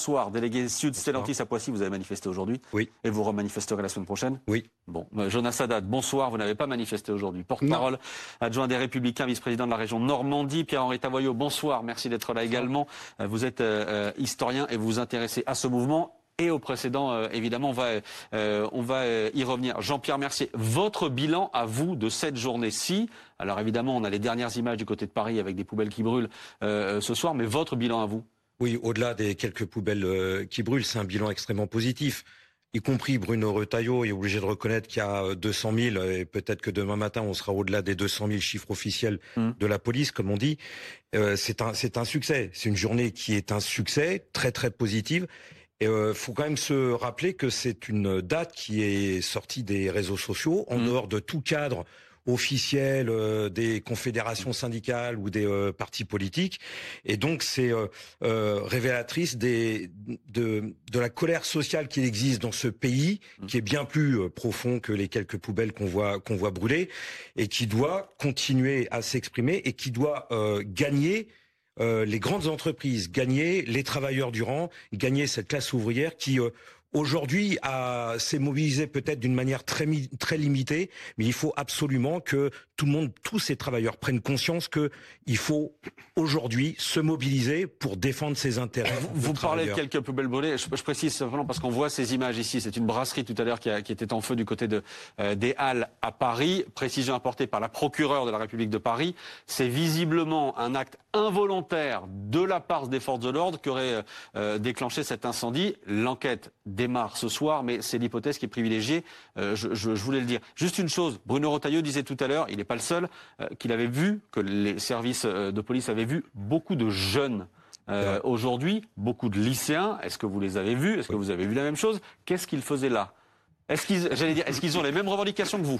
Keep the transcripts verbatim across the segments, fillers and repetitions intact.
bonsoir. Délégué Sud, Stellantis à Poissy, vous avez manifesté aujourd'hui. Oui. Et vous remanifesterez la semaine prochaine. Oui. Bon, Jonas Haddad, bonsoir. Vous n'avez pas manifesté aujourd'hui. Porte-parole adjoint des Républicains, vice-président de la région Normandie. Pierre-Henri Tavoyot, bonsoir. Merci d'être là également. Vous êtes euh, historien et vous vous intéressez à ce mouvement. Et au précédent, euh, évidemment, on va, euh, on va euh, y revenir. Jean-Pierre Mercier, votre bilan à vous de cette journée-ci. Alors évidemment, on a les dernières images du côté de Paris avec des poubelles qui brûlent euh, ce soir, mais votre bilan à vous? Oui, au-delà des quelques poubelles euh, qui brûlent, c'est un bilan extrêmement positif. Y compris Bruno Retailleau est obligé de reconnaître qu'il y a deux cent mille, et peut-être que demain matin, on sera au-delà des deux cent mille chiffres officiels mmh. de la police, comme on dit. Euh, c'est un, c'est un succès. C'est une journée qui est un succès, très très positive. Il euh, faut quand même se rappeler que c'est une date qui est sortie des réseaux sociaux, en mmh. dehors de tout cadre officiel euh, des confédérations syndicales ou des euh, partis politiques. Et donc, c'est euh, euh, révélatrice des, de, de la colère sociale qui existe dans ce pays, mmh. qui est bien plus euh, profond que les quelques poubelles qu'on voit, qu'on voit brûler, et qui doit continuer à s'exprimer et qui doit euh, gagner Euh, les grandes entreprises, gagner les travailleurs du rang, gagner cette classe ouvrière qui euh, aujourd'hui a, s'est mobilisée peut-être d'une manière très, très limitée, mais il faut absolument que tout le monde, tous ces travailleurs prennent conscience que il faut aujourd'hui se mobiliser pour défendre ses intérêts. Vous, vous parlez de quelques poubelles brûlées, je, je précise simplement parce qu'on voit ces images ici, c'est une brasserie tout à l'heure qui, a, qui était en feu du côté de, euh, des Halles à Paris, précision apportée par la procureure de la République de Paris, c'est visiblement un acte involontaire de la part des forces de l'ordre qui aurait euh, déclenché cet incendie. L'enquête démarre ce soir, mais c'est l'hypothèse qui est privilégiée, euh, je, je, je voulais le dire. Juste une chose, Bruno Retailleau disait tout à l'heure, il n'est pas le seul, euh, qu'il avait vu, que les services euh, de police avaient vu beaucoup de jeunes euh, aujourd'hui, beaucoup de lycéens. Est-ce que vous les avez vus? Est-ce que vous avez vu la même chose? Qu'est-ce qu'ils faisaient là? Est-ce qu'ils, j'allais dire, est-ce qu'ils ont les mêmes revendications que vous?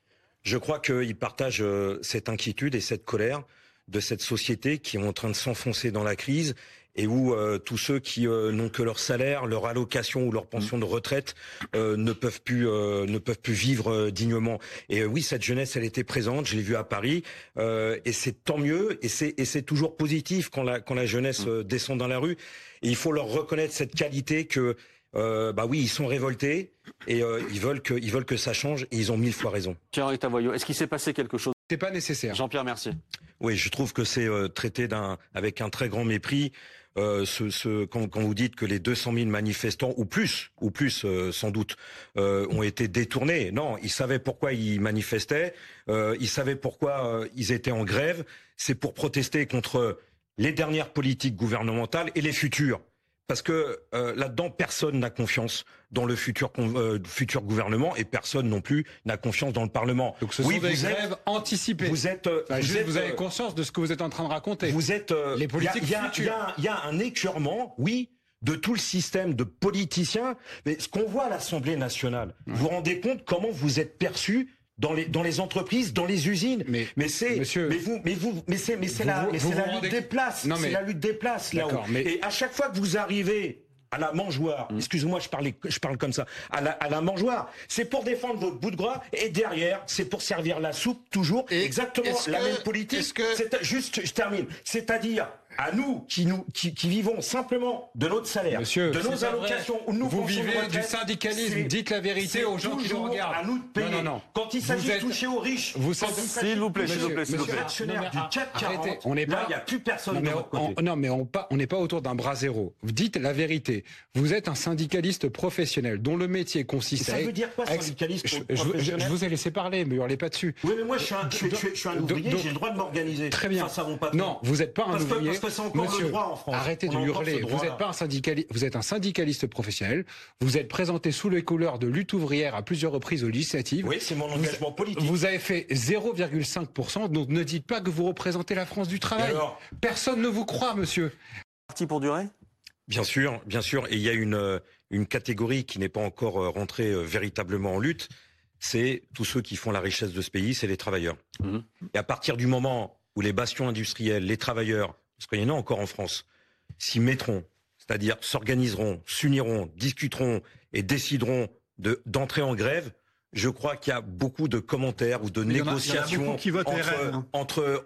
Je crois qu'ils partagent euh, cette inquiétude et cette colère de cette société qui est en train de s'enfoncer dans la crise et où euh, tous ceux qui euh, n'ont que leur salaire, leur allocation ou leur pension de retraite euh, ne peuvent plus euh, ne peuvent plus vivre euh, dignement. Et euh, oui, cette jeunesse, elle était présente. Je l'ai vue à Paris euh, et c'est tant mieux. Et c'est et c'est toujours positif quand la quand la jeunesse euh, descend dans la rue. Et il faut leur reconnaître cette qualité que euh, bah oui, ils sont révoltés et euh, ils veulent que ils veulent que ça change et ils ont mille fois raison. Pierre-Henri Tavoyot, est-ce qu'il s'est passé quelque chose? C'est pas nécessaire. Jean-Pierre Mercier. Oui, je trouve que c'est euh, traité d'un avec un très grand mépris. Euh, ce, ce, quand, quand vous dites que les deux cent mille manifestants ou plus, ou plus euh, sans doute, euh, ont été détournés, non, ils savaient pourquoi ils manifestaient, euh, ils savaient pourquoi euh, ils étaient en grève. C'est pour protester contre les dernières politiques gouvernementales et les futures. Parce que euh, là-dedans, personne n'a confiance dans le futur, euh, futur gouvernement et personne non plus n'a confiance dans le Parlement. Donc ce oui, sont des vous grèves êtes, anticipées. Vous êtes, euh, enfin, vous, juste, êtes vous avez euh, conscience de ce que vous êtes en train de raconter. Vous êtes euh, les politiques Il y, futures. y, y a un écœurement, oui, de tout le système de politiciens. Mais ce qu'on voit à l'Assemblée nationale, ouais. vous vous rendez compte comment vous êtes perçus dans les dans les entreprises, dans les usines. Mais, mais c'est monsieur, mais vous mais vous mais c'est mais c'est la mais c'est la lutte des places. Non, mais, c'est la lutte des places là-haut. Mais... Et à chaque fois que vous arrivez à la mangeoire, mmh. excusez-moi, je parlais, je parle comme ça, à la, à la mangeoire, c'est pour défendre votre bout de gras, et derrière, c'est pour servir la soupe, toujours, et exactement la que, même politique. Que... C'est, juste, je termine, c'est-à-dire, à nous, qui nous, qui, qui vivons simplement de notre salaire, Monsieur, de nos allocations, ou de nos vous pensions vivez de retraite, du syndicalisme, dites la vérité aux gens qui nous regardent. À nous de payer. Non, non, non. Quand il s'agit de toucher aux riches, vous s'il vous plaît, s'il vous plaît, s'il vous plaît. Actionnaire du C A C quarante, on n'est pas, là, il n'y a plus personne non, de notre côté. On, non, mais on n'est pas autour d'un bras zéro. Vous dites la vérité. Vous êtes un syndicaliste professionnel dont le métier consiste à... Ça veut dire quoi, syndicaliste je, professionnel je, je vous ai laissé parler, mais hurlez pas dessus. Oui, mais moi, je suis un, je, je, je suis un ouvrier, j'ai le droit de m'organiser. Très bien. Face à mon patron. Non, vous n'êtes pas un parce ouvrier. Que, parce que c'est encore Monsieur, le droit en France. Arrêtez de hurler. Vous n'êtes pas un syndicaliste. Vous êtes un syndicaliste professionnel. Vous êtes présenté sous les couleurs de lutte ouvrière à plusieurs reprises aux législatives. Oui, c'est mon engagement vous, politique. Vous avez fait zéro virgule cinq pour cent, donc ne dites pas que vous représentez la France du travail. Alors, personne ne vous croit, monsieur. Parti pour durer ? Bien sûr, bien sûr. Et il y a une, une catégorie qui n'est pas encore rentrée véritablement en lutte. C'est tous ceux qui font la richesse de ce pays, c'est les travailleurs. Mmh. Et à partir du moment où les bastions industriels, les travailleurs, parce qu'il y en a encore en France, s'y mettront, c'est-à-dire s'organiseront, s'uniront, discuteront et décideront de, d'entrer en grève, je crois qu'il y a beaucoup de commentaires ou de Mais négociations qui votent entre, R N, hein. entre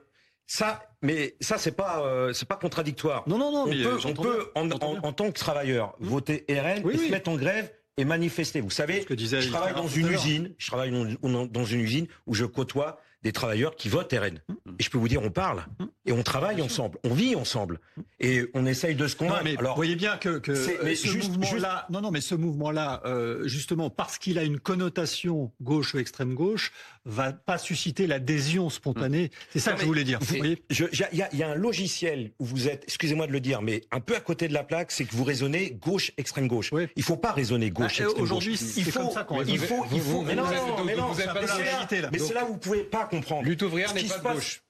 Ça, mais ça, c'est pas, euh, c'est pas contradictoire. Non, non, non. On mais peut, euh, on peut en, en, en tant que travailleur, mmh. voter R N oui, et oui. se mettre en grève et manifester. Vous savez, que disait je travaille dans une usine, je travaille dans, dans une usine où je côtoie des travailleurs qui votent R N. Mmh. Et je peux vous dire, on parle mmh. et on travaille bien ensemble, sûr. On vit ensemble et on essaye de se convaincre. Non, mais Alors, vous voyez bien que, que mais ce juste, mouvement-là, juste... non, non, mais ce mouvement-là, euh, justement, parce qu'il a une connotation gauche ou extrême gauche, va pas susciter l'adhésion spontanée. Mmh. C'est ça non, que je voulais dire. Il y, y, y a un logiciel où vous êtes, excusez-moi de le dire, mais un peu à côté de la plaque, c'est que vous raisonnez gauche, extrême gauche. Oui. Il faut pas raisonner gauche, bah, extrême gauche. Aujourd'hui, c'est comme ça qu'on il faut, il faut. Mais non, mais non, vous êtes pas là. Mais c'est là où vous pouvez pas comprendre. Lutte ouvrière n'est pas de gauche.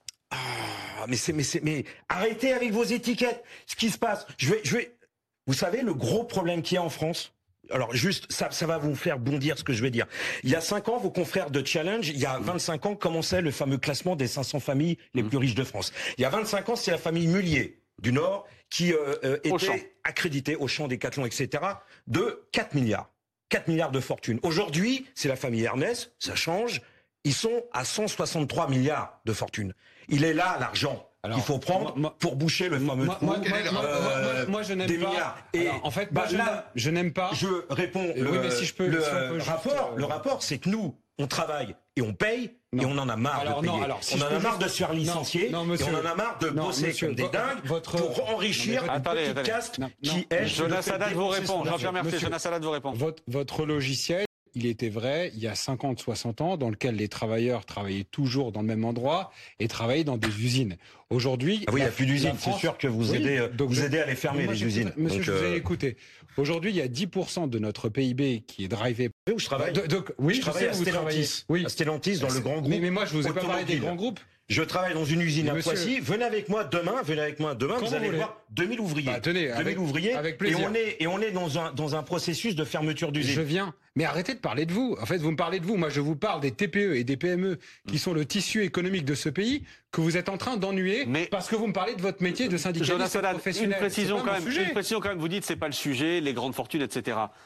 Ah, mais c'est, mais c'est, mais arrêtez avec vos étiquettes. Ce qui se passe, je vais, je vais. Vous savez le gros problème qu'il y a en France. Alors juste, ça, ça va vous faire bondir ce que je vais dire. Il y a cinq ans, vos confrères de Challenge, il y a vingt-cinq ans, commençait le fameux classement des cinq cents familles les plus riches de France. Il y a vingt-cinq ans, c'est la famille Mullier du Nord qui euh, euh, était accréditée au champ Décathlon, et cetera, de quatre milliards. quatre milliards de fortune. Aujourd'hui, c'est la famille Ernest, ça change. Ils sont à cent soixante-trois milliards de fortune. Il est là l'argent qu'il faut prendre moi, pour boucher le fameux moi, trou. Moi, moi, euh, moi, moi je n'aime pas. Milliards. Et alors, en fait, bah, moi, là, je n'aime pas. Je réponds. Oui, le, mais si je peux. Le, si on peut rapport, juste, le rapport, c'est que nous, on travaille et on paye. Non. Et on en a marre alors, de payer. Non, alors, si on en a marre juste... de se faire licencier. Non, non, monsieur... Et on en a marre de non, bosser monsieur, comme des dingues votre... pour enrichir une attendez, petite attendez. caste non, qui est... Jonas Haddad vous répond. Jean-Pierre Mercier, Jonas Haddad vous répond. Votre, votre logiciel, il était vrai il y a cinquante, soixante ans, dans lequel les travailleurs travaillaient toujours dans le même endroit et travaillaient dans des usines. Aujourd'hui... Ah oui, il n'y a plus d'usines. C'est sûr que vous, oui, aidez, vous je... aidez à les fermer, moi, les usines. Monsieur, donc, je vous ai écouté. Aujourd'hui, il y a dix pour cent de notre P I B qui est drivé... Où je travaille de, de, Oui, je travaille à Stellantis. Oui. À Stellantis, dans le grand groupe. Mais, mais moi, je vous ai pas parlé des grands groupes. Je travaille dans une usine à Poissy. Venez avec moi demain. Venez avec moi demain. Quand vous allez vous voir deux mille ouvriers. Bah, tenez, deux mille avec, ouvriers. Avec plaisir. Et on est et on est dans un dans un processus de fermeture d'usine. Je viens. Mais arrêtez de parler de vous. En fait, vous me parlez de vous. Moi, je vous parle des T P E et des P M E qui sont le tissu économique de ce pays que vous êtes en train d'ennuyer mais parce que vous me parlez de votre métier de syndicaliste professionnel. Une précision quand même. Une précision quand même. Vous dites c'est pas le sujet, les grandes fortunes, et cetera.